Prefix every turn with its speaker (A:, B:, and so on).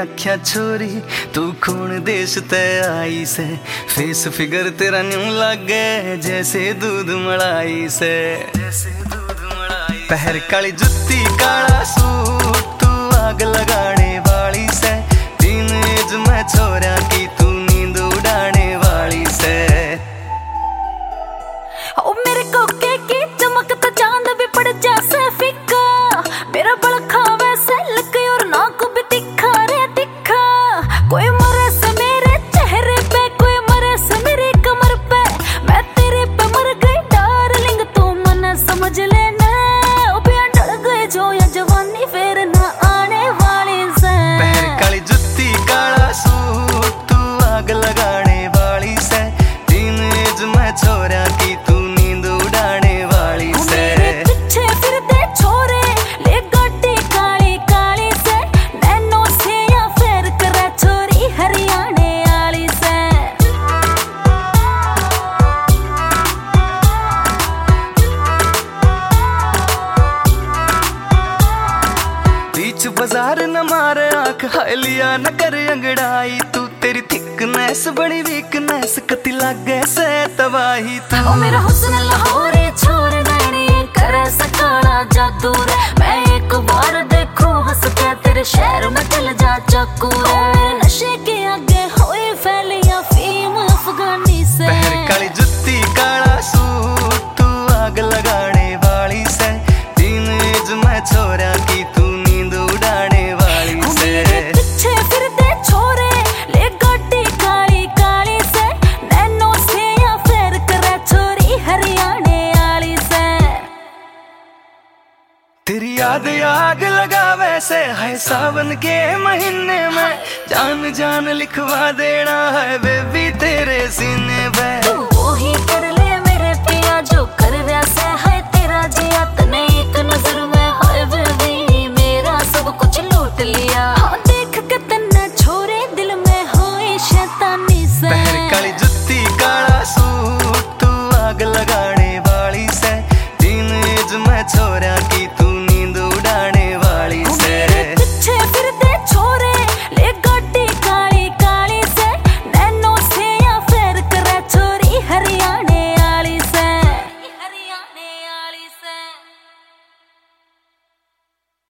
A: आख्या छोरी तू कौन देश ते आई से, फेस फिगर तेरा न्यू लागे जैसे दूध मलाई से। पहर काली जुत्ती काला सूट तू आग लगाने वाली से, तीन एज में छोरा की तू नींद उड़ाने वाली से।
B: ओ मेरे कोके की चमक तो चांद भी पड़ जैसे फीका, मेरा बड़खा वैसे लग और नाक भी तिखा रे तिखा। कोई मरे से मेरे चेहरे पे, कोई मरे से मेरी कमर पे, मैं तेरे पे मर गई डार्लिंग तू मन समझ लेना। ओ पिया डर गए जो या जवानी फिर ना आने वाली से।
A: पहर काली जुत्ती काला सूट तू आग लगाने वाली से, तीन एज में छोरा की तू नींद उड़ाने वाली से।
B: पीछे फिरते छोरे ले गाड़ी काली काली से, नैनो से या फिर करा छोरी हरियाणे वाली से।
A: बीच बाजार न मारे आंख हाय लिया न कर अंगड़ाई, तू तेरी थिकनेस बड़ी वीकनेस कति लागे से तबाही तू।
B: ओ मेरा हुस्न लाहौरी छोर नैनी करे सकाला जादू रे, मैं एक बार देखूं हंस के तेरे शहर में चल जा चाकू रे। मेरे नशे के आगे होए फैलिया फीम अफगानी से।
A: पहर काली जुत्ती काला सूट तू आग लगाने वाली से, तीन एज में छोरा की तू नींद उड़ाने वाली से।
B: पीछे फिरते छोरे ले गाड़ी काली काली से, नैनो से या फिर करा छोरी हरियाणे वाली से।
A: तेरी याद आग लगावे से है सावन के महीने में, जान जान लिखवा देना है बेबी तेरे सीने